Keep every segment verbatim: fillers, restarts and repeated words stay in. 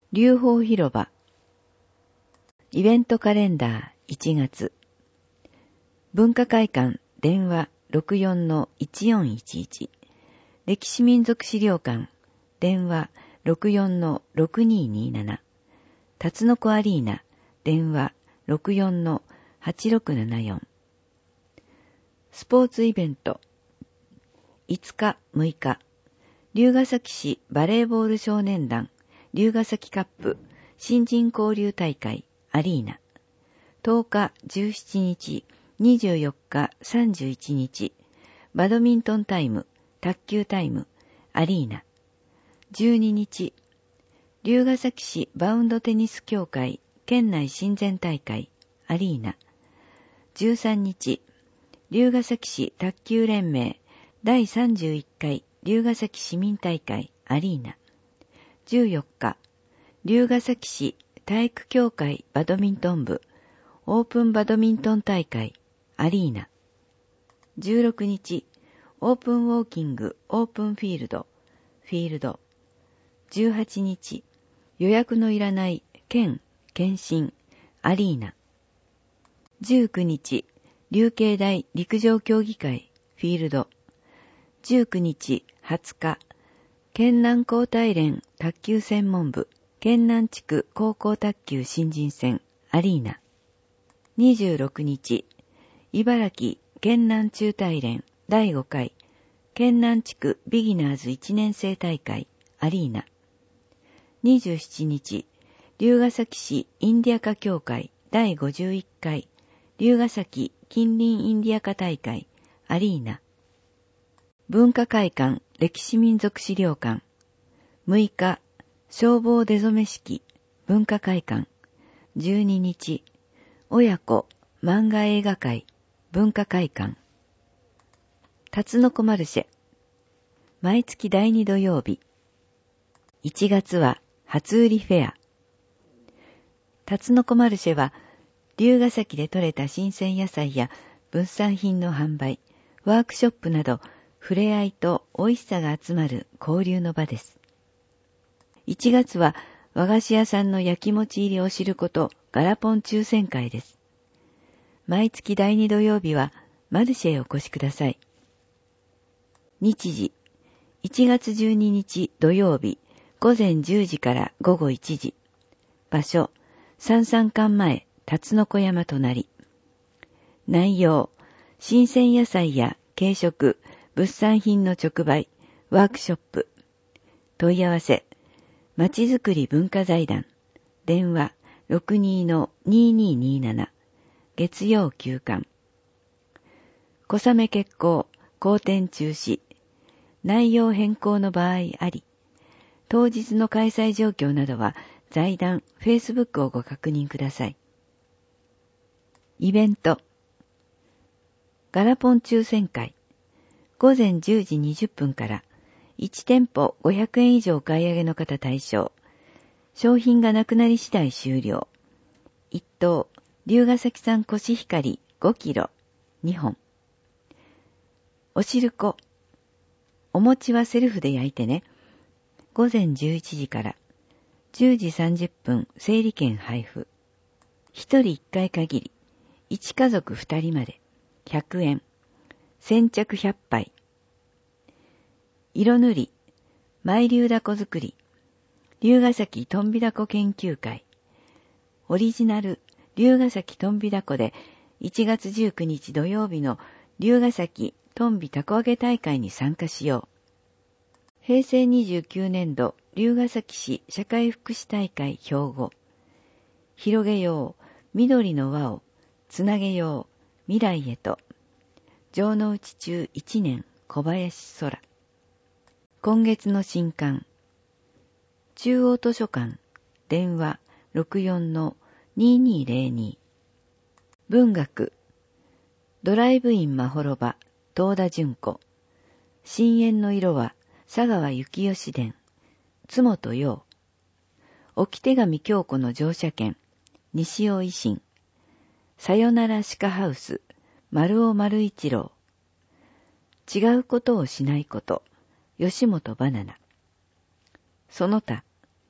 龍宝広場。イベントカレンダーいちがつ。文化会館電話 ろくよんのいちよんいちいち。歴史民族資料館電話 ろくよんのろくにになな。たつのこアリーナ電話 ろくよんのはちろくななよん。スポーツイベントいつかむいか。龍ケ崎市バレーボール少年団龍ケ崎カップ新人交流大会アリーナ。とおか、じゅうしちにち、にじゅうよっか、さんじゅういちにち。バドミントンタイム、卓球タイム、アリーナ。じゅうににち、龍ケ崎市バウンドテニス協会県内親善大会、アリーナ。じゅうさんにち、龍ケ崎市卓球連盟だいさんじゅういっかい龍ケ崎市民大会、アリーナ。じゅうよっか、龍ケ崎市体育協会バドミントン部オープンバドミントン大会アリーナ。じゅうろくにち、オープンウォーキングオープンフィールドフィールド。じゅうはちにち、予約のいらない県検診アリーナ。じゅうくにち、龍慶大陸上競技会フィールド。じゅうくにち、はつか、県南高体連卓球専門部県南地区高校卓球新人戦アリーナ。にじゅうろくにち、茨城県南中体連だいごかい県南地区ビギナーズいちねん生大会アリーナ。にじゅうしちにち、龍ケ崎市インディアカ協会だいごじゅういっかい龍ケ崎近隣インディアカ大会アリーナ。文化会館歴史民族資料館むいか、消防出初め式文化会館。じゅうににち、親子漫画映画会文化会館。たつのこマルシェ毎月だいに土曜日。いちがつは初売りフェア。たつのこマルシェは龍ケ崎で採れた新鮮野菜や物産品の販売、ワークショップなど触れ合いと美味しさが集まる交流の場です。いちがつは和菓子屋さんの焼き餅入りお汁粉とガラポン抽選会です。毎月だいに土曜日はマルシェへお越しください。日時、いちがつじゅうににち土曜日ごぜんじゅうじからごごいちじ。場所、三三館前たつのこ山隣。内容、新鮮野菜や軽食、物産品の直売、ワークショップ。問い合わせ、まちづくり文化財団。電話 ろくにのににになな。月曜休館。小雨決行、好転中止。内容変更の場合あり。当日の開催状況などは財団 Facebook をご確認ください。イベント。ガラポン抽選会。ごぜんじゅうじにじゅっぷんからいちてんぽごひゃくえん以上お買い上げの方対象。商品がなくなり次第終了。いっとう、龍ケ崎産コシヒカリごキロ、にほん。お汁粉。お餅はセルフで焼いてね。ごぜんじゅういちじからじゅうじさんじゅっぷん整理券配布。ひとりいっかい限り。いちかぞくふたりまで。ひゃくえん。先着ひゃっぱい。色塗り。舞龍凧作り。龍ケ崎とんびだこ研究会。オリジナル龍ケ崎とんびだこでいちがつじゅうくにち土曜日の龍ケ崎とんびたこ揚げ大会に参加しよう。へいせいにじゅうきゅうねんど龍ケ崎市社会福祉大会兵庫。広げよう緑の輪をつなげよう未来へと。城之内中いちねん小林空。今月の新刊。中央図書館電話 ろくよんのににぜろに。文学。ドライブインまほろば東田順子。深淵の色は佐川幸義伝津本陽。置手紙京子の乗車券西尾維新。さよなら鹿ハウス丸尾丸一郎。違うことをしないこと吉本バナナ。その他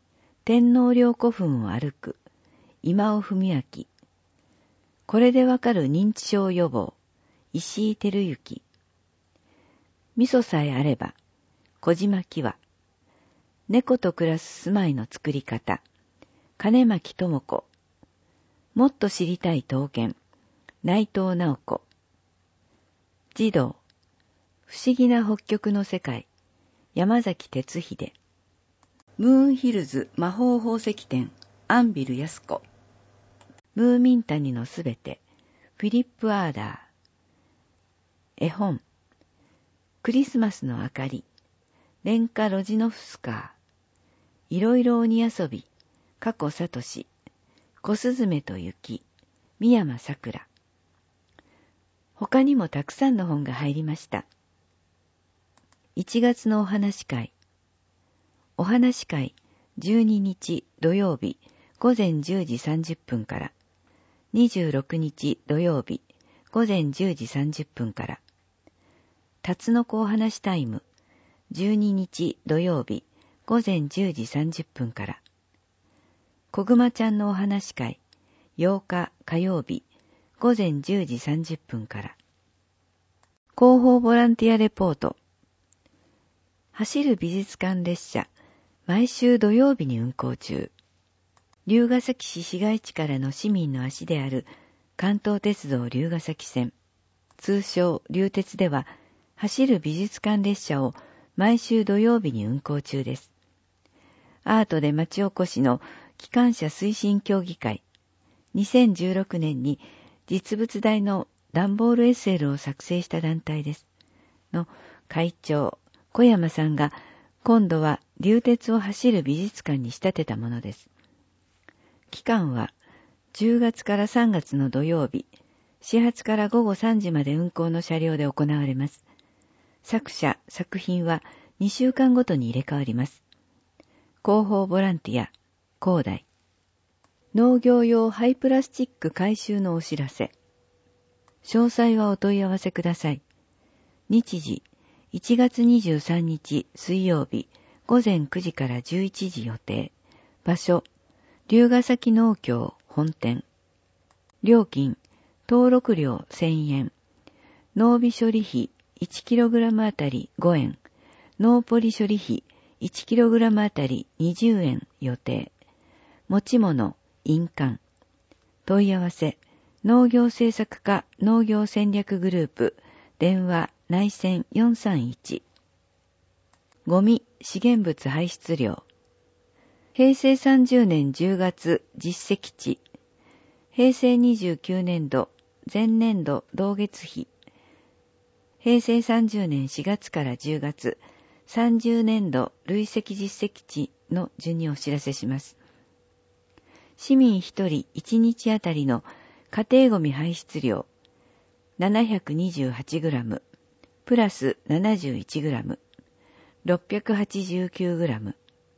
天皇陵古墳を歩く、今尾文明。これでわかる認知症予防、石井照之。味噌さえあれば、小島喜和。猫と暮らす住まいの作り方、金巻智子。もっと知りたい刀剣、内藤直子。児童、不思議な北極の世界、山崎哲秀。ムーンヒルズ魔法宝石店、アンビル安子。ムーミン谷のすべて、フィリップ・アーダー。絵本、クリスマスの明かり、レンカ・ロジノフスカー。いろいろ鬼遊び、過去聡。小すずめと雪、三山さくら。他にもたくさんの本が入りました。いちがつのお話会。お話会じゅうににち土曜日午前じゅうじさんじゅっぷんから、にじゅうろくにち土曜日午前じゅうじさんじゅっぷんから、タツノコお話タイムじゅうににち土曜日午前じゅうじさんじゅっぷんから、こぐまちゃんのお話会ようか火曜日午前じゅうじさんじゅっぷんから、広報ボランティアレポート。走る美術館列車、毎週土曜日に運行中。龍ヶ崎市市街地からの市民の足である関東鉄道龍ヶ崎線、通称龍鉄では、走る美術館列車を毎週土曜日に運行中です。アートで町おこしの機関車推進協議会、にせんじゅうろくねんに実物大の段ボール エスエル を作成した団体です。の会長、小山さんが今度は龍鉄を走る美術館に仕立てたものです。期間はじゅうがつからさんがつの土曜日、始発からごごさんじまで運行の車両で行われます。作者、作品はにしゅうかんごとに入れ替わります。広報ボランティア、広大。農業用廃プラスチック回収のお知らせ。詳細はお問い合わせください。日時、いちがつにじゅうさんにち水曜日、ごぜんくじからじゅういちじ予定。場所、龍ヶ崎農協本店。料金、登録料せんえん。農備処理費 いちキログラム あたりごえん。農ポリ処理費 いちキログラム あたりにじゅうえん予定。持ち物、印鑑。問い合わせ、農業政策課農業戦略グループ、電話内線よんさんいち。ゴミ、資源物排出量。へいせいさんじゅうねんじゅうがつ実績値。へいせいにじゅうきゅうねんど前年度同月比。へいせいさんじゅうねんしがつからじゅうがつさんじゅうねんど累積実績値の順にお知らせします。市民ひとりいちにちあたりの家庭ゴミ排出量 ななひゃくにじゅうはちグラム プラス ななじゅういちグラム ろっぴゃくはちじゅうきゅうグラム。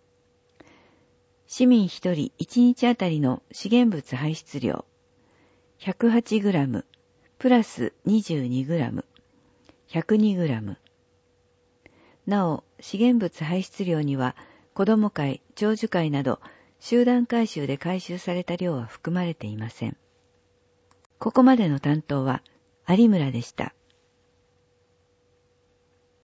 市民ひとりいちにちあたりの資源物排出量 ひゃくはちグラム プラス にじゅうにグラム ひゃくにグラム。なお、資源物排出量には子ども会、長寿会など集団回収で回収された量は含まれていません。ここまでの担当は有村でした。